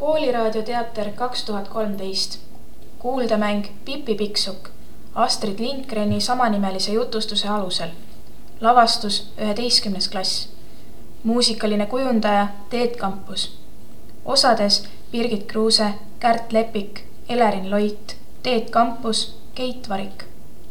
Kooliraadioteater 2013. Kuuldemäng Pippi Pikksukk Astrid Lindgreni samanimelise jutustuse alusel. Lavastus 11. klass. Muusikaline kujundaja Teet Kampus. Osades Birgit Kruuse, Kärt Lepik, Elerin Loit, Teet Kampus, Keit Varik.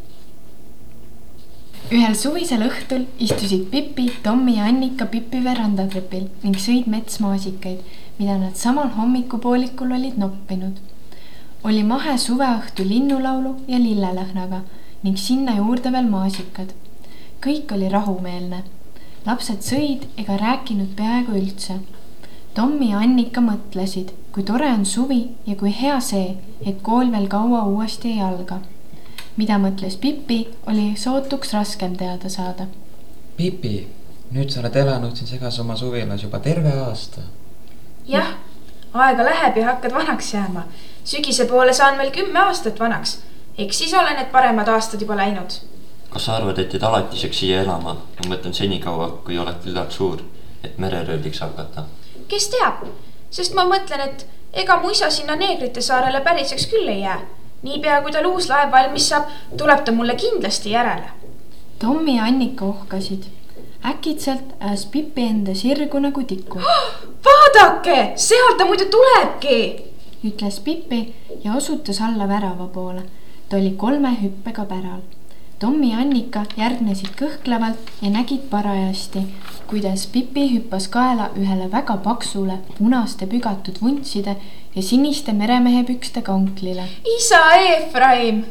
Ühel suvisel õhtul istusid Pippi, Tommi ja Annika Pippi verandatrepil ning sõid metsmaasikaid, mida nad samal hommikupoolikul olid noppinud. Oli mahe suveõhtu linnulaulu ja lillelõhnaga ning sinna juurde veel maasikad. Kõik oli rahumeelne. Lapsed sõid ega rääkinud peaaegu üldse. Tommi ja Annika mõtlesid, kui tore on suvi ja kui hea see, et kool veel kaua uuesti ei alga. Mida mõtles Pippi, oli sootuks raskem teada saada. Pippi, nüüd sa oled elanud siin segas oma suvilas juba terve aasta. Jah, aega läheb ja hakkad vanaks jääma. Sügise poole saan veel 10 aastat vanaks. Eks siis olen need paremad aastad juba läinud. Kas sa arvad, et alatiseks siia elama? Ma mõtlen senikaua, kui oled küllalt suur, et mererööliks hakata. Kes teab? Sest ma mõtlen, et ega mu isa sinna Neegrite saarele päriseks küll ei jää. Niipea kui tal uus laev valmis saab, tuleb ta mulle kindlasti järele. Tommi ja Annika ohkasid. Äkitselt ääs Pippi enda sirgu nagu tikku. Vaadake, sealt ta muidu tulebki, ütles Pippi ja osutas alla värava poole. Ta oli 3 hüppega päral. Tommi ja Annika järgnesid kõhklevalt ja nägid parajasti, kuidas Pippi hüppas kaela ühele väga paksule, punaste pügatud vuntside ja siniste meremehepükste kanklile. Isa Efraim!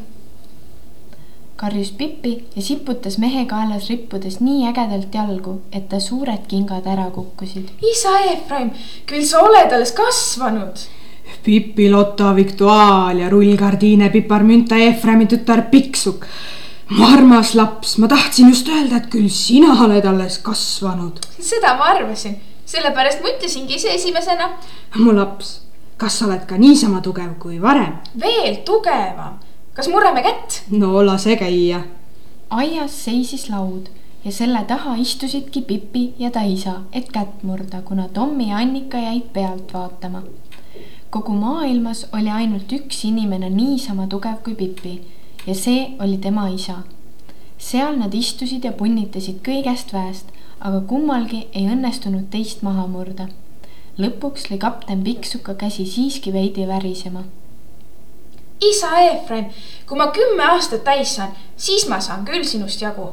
Karjus Pippi ja siputas mehe kaelas rippudes nii ägedalt jalgu, et ta suured kingad ära kukkusid. Isa Efraim, küll sa oled alles kasvanud. Pippi, Lotta, Viktuaalia, rullgardiine, piparmünta, Efraimi tütar Pikksukk. Mu armas laps, ma tahtsin just öelda, et küll sina oled alles kasvanud. Seda ma arvasin, sellepärast mõtlesingi ise esimesena. Mu laps, kas sa oled ka niisama tugev kui varem? Veel tugevam. Kas murrame kätt? No lase käia. Aias seisis laud ja selle taha istusidki Pippi ja ta isa, et kätt murda, kuna Tommi ja Annika jäid pealt vaatama. Kogu maailmas oli ainult üks inimene niisama tugev kui Pippi ja see oli tema isa. Seal nad istusid ja punnitasid kõigest väest, aga kummalgi ei õnnestunud teist maha murda. Lõpuks lõi kapten Pikksuka käsi siiski veidi värisema. Isa Efraim, kui ma 10 aastat täis saan, siis ma saan küll sinust jagu.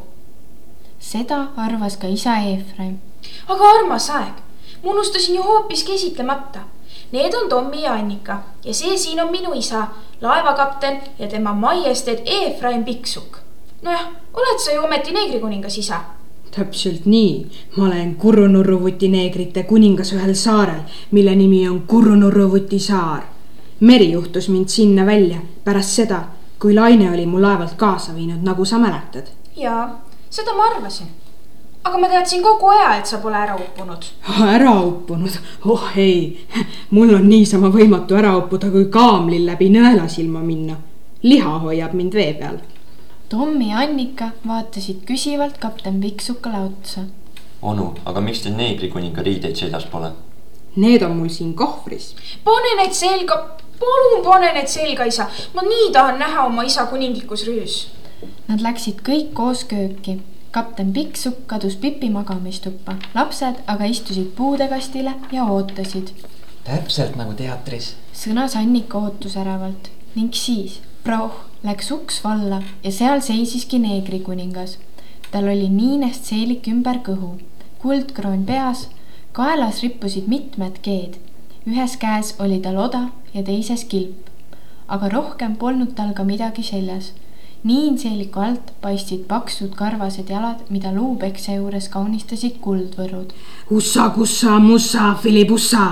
Seda arvas ka isa Efraim. Aga armas aeg, ma unustasin ju hoopiski esitlemata. Need on Tommi ja Annika ja see siin on minu isa, laevakapten ja tema majesteed Efraim Pikksukk. Nojah, oled sa ju ometi neegrikuningas isa? Täpselt nii. Ma olen Kurrunurruvuti neegrite kuningas ühel saarel, mille nimi on Kurrunurruvuti saar. Meri juhtus mind sinna välja pärast seda, kui laine oli mu laevalt kaasa viinud, nagu sa mäletad. Jaa, seda ma arvasin. Aga ma teadsin kogu aja, et sa pole ära uppunud. Ära uppunud? Oh ei, mul on niisama võimatu ära uppuda, kui kaamlil läbi nõelasilma minna. Liha hoiab mind vee peal. Tommi ja Annika vaatasid küsivalt kapten Pikksukale otsa. Onu, aga miks te neegrikuninga riideid seljas pole? Need on mul siin kohvris. Pane need selga, palun pane need selga, isa. Ma nii tahan näha oma isa kuninglikus rüüs. Nad läksid kõik koos kööki. Kapten Pikksukk kadus Pippi magamistuppa. Lapsed aga istusid puudekastile ja ootasid. Täpselt nagu teatris. Sõnas Annika ootusäravalt. Ning siis prauh läks uks valla ja seal seisiski neegrikuningas. Tal oli niinest seelik ümber kõhu, kuldkroon peas, kaelas rippusid mitmed keed. Ühes käes oli tal oda ja teises kilp. Aga rohkem polnud tal ka midagi seljas. Niinseeliku alt paistsid paksud karvased jalad, mida luupekse juures kaunistasid kuldvõrud. Ussa, kussa, mussa, filibussa,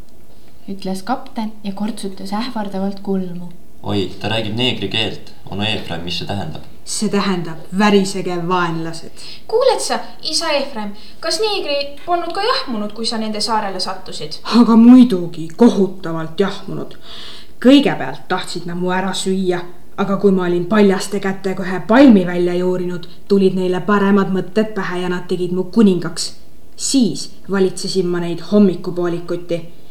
ütles kapten ja kortsutas ähvardavalt kulmu. Oi, ta räägib neegri keelt. Onu Efraim, mis see tähendab? See tähendab värisege vaenlased. Kuuled sa, isa Efraim, kas neegrid polnud ka jahmunud, kui sa nende saarele sattusid? Aga muidugi, kohutavalt jahmunud. Kõigepealt tahtsid nad mu ära süüa, aga kui ma olin paljaste kättega ühe palmi välja juurinud, tulid neile paremad mõtted pähe ja nad tegid mu kuningaks. Siis valitsesin ma neid hommikupoolikuti.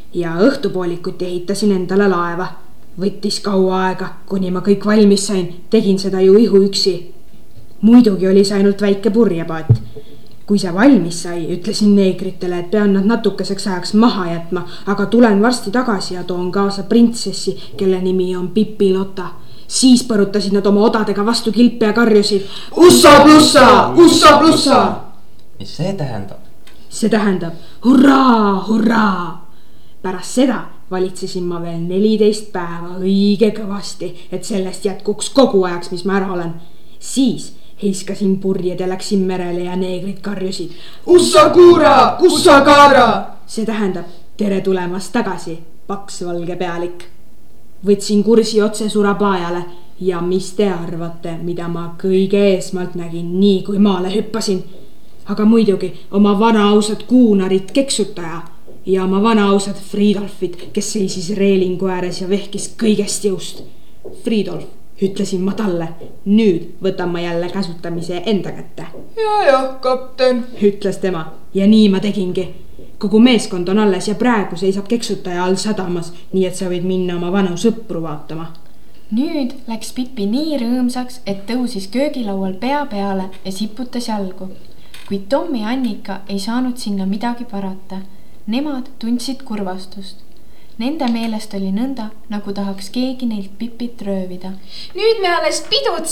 ja õhtupoolikuti ehitasin endale laeva. Võttis kaua aega, kuni ma kõik valmis sain, tegin seda ju ihuüksi. Muidugi oli see ainult väike purjepaat. Kui see valmis sai, ütlesin neegritele, et pean nad natukeseks ajaks maha jätma, aga tulen varsti tagasi ja toon kaasa printsessi, kelle nimi on Pipilotta. Siis põrutasid nad oma odadega vastu kilpe ja karjusid. Ussa plussa! Ussa plussa! Mis see tähendab? See tähendab hurraa, hurraa! Pärast seda valitsesin ma veel 14 päeva õige kõvasti, et sellest jätkuks kogu ajaks, mis ma ära olen. Siis heiskasin purjed ja läksin merele ja neegrid karjusid. Ussa kuura, ussa kaara! See tähendab tere tulemast tagasi, paks valge pealik. Võtsin kursi otse Surabajale ja mis te arvate, mida ma kõige eesmalt nägin nii kui maale hüppasin. Aga muidugi oma vanaausad kuunarit Keksutaja ja oma vanaausad Fridolfit, kes seisis reelingu ääres ja vehkis kõigest jõust. Fridolf, ütlesin ma talle, nüüd võtan ma jälle käsutamise enda kätte. Ja, kapten, ütles tema ja nii ma tegingi. Kogu meeskond on alles ja praegu seisab Keksutaja all sadamas, nii et sa võid minna oma vanu sõpru vaatama. Nüüd läks Pippi nii rõõmsaks, et tõusis köögilaual pea peale ja siputas jalgu. Kuid Tom ja Annika ei saanud sinna midagi parata. Nemad tundsid kurvastust. Nende meelest oli nõnda, nagu tahaks keegi neilt Pippit röövida. Nüüd me alles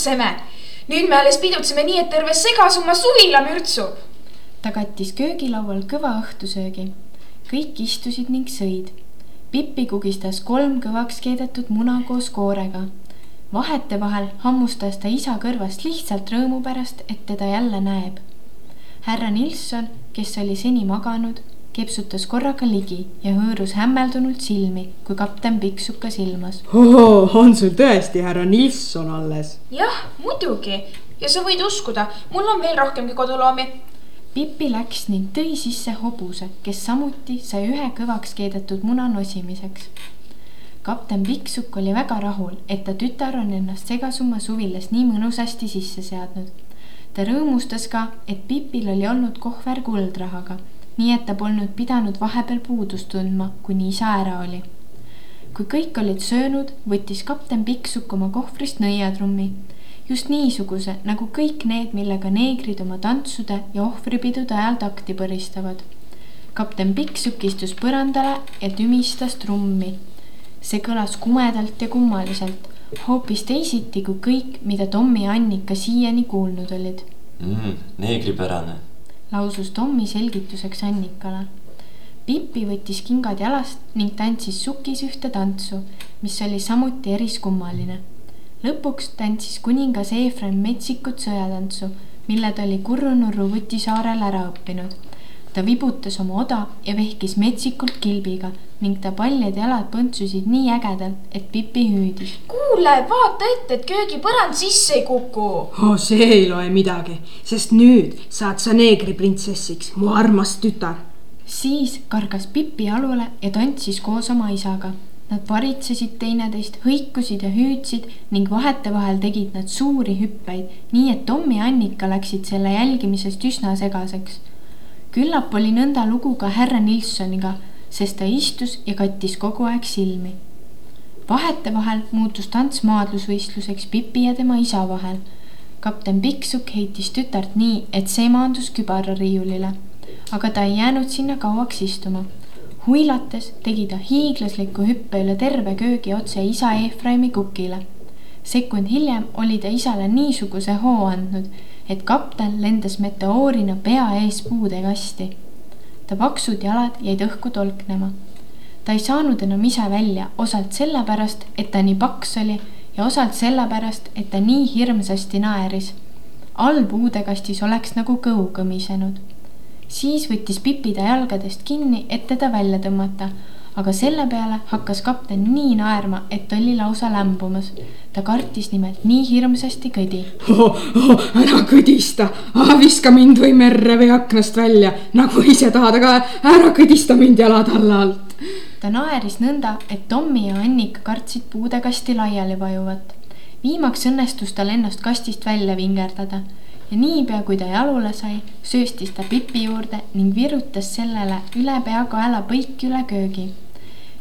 pidutseme nii, et terve segasumma suvila mürtsub. Ta kattis köögilaual kõva õhtusöögi. Kõik istusid ning sõid. Pippi kugistas 3 kõvaks keedetud muna koos koorega. Vahete vahel hammustas ta isa kõrvast lihtsalt rõõmu pärast, et teda jälle näeb. Härra Nilsson, kes oli seni maganud, kepsutas korraga ligi ja hõõrus hämmeldunult silmi, kui kapten Piksuka silmas. On sul tõesti härra Nilsson alles? Jah, muidugi. Ja sa võid uskuda, mul on veel rohkemgi koduloomi. Pippi läks ning tõi sisse hobuse, kes samuti sai 1 kõvaks keedetud muna nosimiseks. Kapten Piksuk oli väga rahul, et ta tütar on ennast segasumma suvilas nii mõnusasti sisse seadnud. Ta rõõmustas ka, et Pippil oli olnud kohver kuldrahaga, nii et ta polnud pidanud vahepeal puudust tundma, kuni isa ära oli. Kui kõik olid söönud, võttis kapten Piksuk oma kohvrist nõiatrummi. Just niisuguse, nagu kõik need, millega neegrid oma tantsude ja ohvripidude ajal takti põristavad. Kapten Piksuk istus põrandale ja tümistas trummi. See kõlas kumedalt ja kummaliselt, hoopis teisiti kui kõik, mida Tommi ja Annika siiani kuulnud olid. Neegripärane, lausus Tommi selgituseks Annikale. Pippi võttis kingad jalast ning tantsis sukis ühte tantsu, mis oli samuti eriskummaline. Lõpuks tantsis kuningas Efraim metsikut sõjatantsu, mille ta oli Kurrunurru Võtisaarel ära õppinud. Ta vibutas oma oda ja vehkis metsikult kilbiga ning ta paljad jalad põntsusid nii ägedalt, et Pippi hüüdis. Kuule, vaata ette, et köögipõrand sisse ei kuku. See ei loe midagi, sest nüüd saad sa neegriprintsessiks, mu armas tütar. Siis kargas Pippi alule ja tantsis koos oma isaga. Nad varitsesid teineteist, hõikusid ja hüüdsid ning vahete vahel tegid nad suuri hüppeid, nii et Tom ja Annika läksid selle jälgimisest üsna segaseks. Küllap oli nõnda lugu ka härra Nilssoniga, sest ta istus ja kattis kogu aeg silmi. Vahete vahel muutus tants maadlusvõistluseks Pippi ja tema isa vahel. Kapten Piksuk heitis tütart nii, et see maandus kübarariiulile, aga ta ei jäänud sinna kauaks istuma. Huilates tegi ta hiiglasliku hüppe üle terve köögi otse isa Efraimi kukile. Sekund hiljem oli ta isale niisuguse hoo andnud, et kapten lendas meteoorina pea ees puude kasti. Ta paksud jalad jäid õhku tolknema. Ta ei saanud enam ise välja, osalt sellepärast, et ta nii paks oli ja osalt sellepärast, et ta nii hirmsasti naeris. All puudekastis oleks nagu kõu kõmisenud. Siis võttis Pippi ta jalgadest kinni, et teda välja tõmmata, aga selle peale hakkas kapten nii naerma, et oli lausa lämbumas. Ta kartis nimelt nii hirmsasti kõdi. Ära kõdista, viska mind või merre või aknast välja, nagu ise tahad, aga ära kõdista mind jalad alla alt. Ta naeris nõnda, et Tommi ja Annika kartsid puudekasti laiali vajuvat. Viimaks õnnestus tal ennast kastist välja vingerdada ja niipea, kui ta jalule sai, sööstis ta Pippi juurde ning virutas sellele üle pea kaela põiki üle köögi.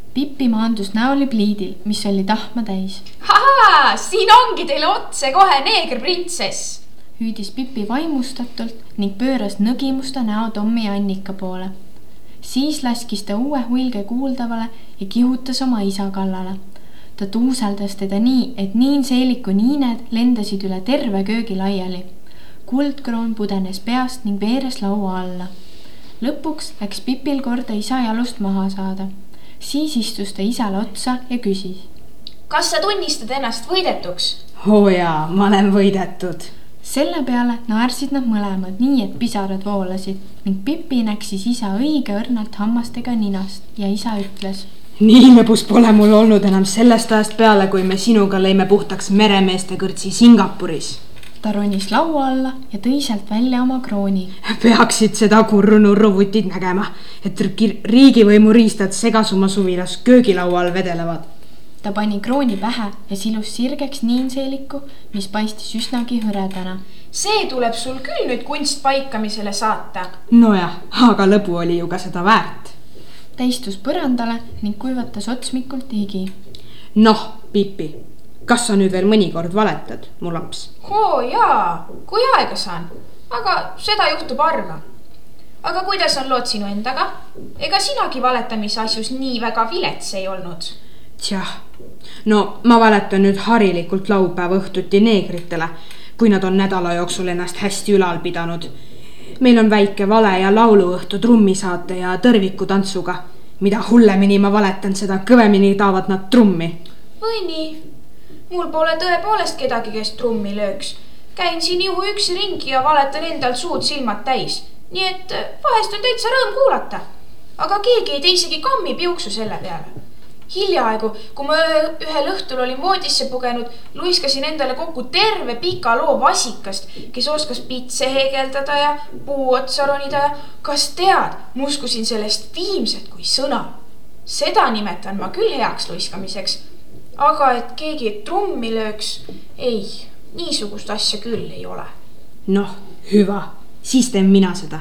Pipi maandus näolipliidil, mis oli tahma täis. Hahaa, siin ongi teile otse kohe neegerprintsess. Hüüdis Pipi vaimustatult ning pööras nõgimusta näo Tommi ja Annika poole. Siis laskis ta uue hulge kuuldavale ja kihutas oma isa kallale. Ta tuuseldas teda nii, et niinseeliku niined lendasid üle terve köögi laiali. Kuldkroon pudenes peast ning veeres laua alla. Lõpuks läks Pipil korda isa jalust maha saada. Siis istus ta isale otsa ja küsis. Kas sa tunnistad ennast võidetuks? Oo jaa, ma olen võidetud. Selle peale naersid nad mõlemad nii, et pisarad voolasid ning Pipi näksis isa õige õrnalt hammastega ninast ja isa ütles. Nii lõbus pole mul olnud enam sellest ajast peale, kui me sinuga lõime puhtaks meremeeste kõrtsi Singapuris. Ta ronis laua alla ja tõi sealt välja oma krooni. Peaksid seda kurrunurruvutid nägema, et riigivõimu riistad Segasuma suvilas köögilaual vedelevad. Ta pani krooni pähe ja silus sirgeks niinseeliku, mis paistis üsnagi hõredana. See tuleb sul küll nüüd kunstpaikamisele saata. Nojah, aga lõbu oli ju ka seda väärt. Ta istus põrandale ning kuivatas otsmikult higi. Noh, Pipi, kas sa nüüd veel mõnikord valetad, mu laps? Oo jaa, kui aega saan, aga seda juhtub harva. Aga kuidas on lood sinu endaga? Ega sinagi valetamise asjus nii väga vilets ei olnud? Tjah, no ma valetan nüüd harilikult laupäeva õhtuti neegritele, kui nad on nädala jooksul ennast hästi ülal pidanud. Meil on väike vale ja lauluõhtu trummisaate ja tõrviku tantsuga. Mida hullemini ma valetan, seda kõvemini taavad nad trummi. Või nii? Mul pole tõepoolest kedagi, kes trummi lööks. Käin siin juhu üks ringi ja valetan endal suud silmad täis. Nii et vahest on täitsa rõõm kuulata. Aga keegi ei tee isegi kammi piuksu selle peale. Hiljaaegu, kui ma ühel õhtul olin voodisse pugenud, luiskasin endale kokku terve pika loo vasikast, kes oskas pitse heegeldada ja puu otsa ronida ja kas tead, muskusin sellest viimset kui sõna. Seda nimetan ma küll heaks luiskamiseks, aga et keegi trummi lööks, ei, niisugust asja küll ei ole. Noh, hüva, siis teen mina seda.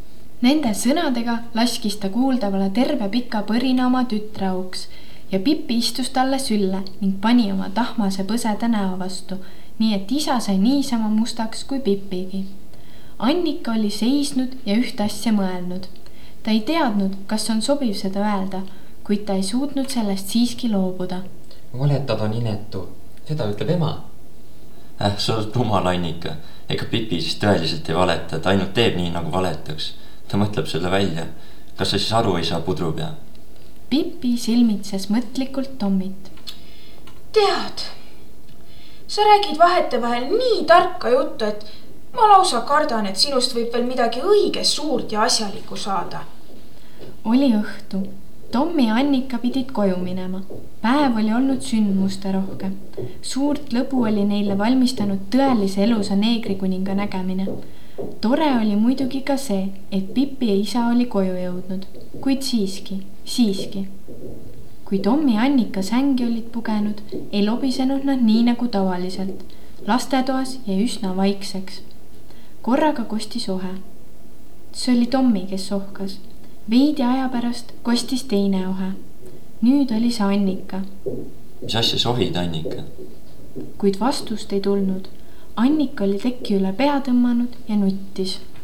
Nende sõnadega laskis ta kuuldavale terve pika põrina oma tütre auks ja Pipi istus talle sülle ning pani oma tahmase põseda näo vastu, nii et isa sai niisama mustaks kui Pipigi. Annika oli seisnud ja üht asja mõelnud. Ta ei teadnud, kas on sobiv seda öelda, kuid ta ei suutnud sellest siiski loobuda. Valetad on inetu, seda ütleb ema. Sa oled rumal, Annika. Ega Pipi siis tõeliselt ei valeta, ta ainult teeb nii, nagu valetaks. Ta mõtleb selle välja. Kas sa siis aru ei saa, pudrupea? Pipi silmitses mõtlikult Tommit. Tead, sa räägid vahetevahel nii tarka juttu, et ma lausa kardan, et sinust võib veel midagi õige suurt ja asjalikku saada. Oli õhtu. Tommi ja Annika pidid koju minema. Päev oli olnud sündmuste rohke. Suurt lõbu oli neile valmistanud tõelise elusa neegrikuninga nägemine. Tore oli muidugi ka see, et Pipi ja isa oli koju jõudnud, kuid siiski. Kui Tommi ja Annika sängi olid pugenud, ei lobisenud nad nii nagu tavaliselt. Lastetoas jäi üsna vaikseks. Korraga kostis ohe. See oli Tommi, kes ohkas. Veidi aja pärast kostis teine ohe. Nüüd oli see Annika. Mis asja sohid, Annika? Kuid vastust ei tulnud. Annika oli teki üle pea tõmmanud ja nuttis.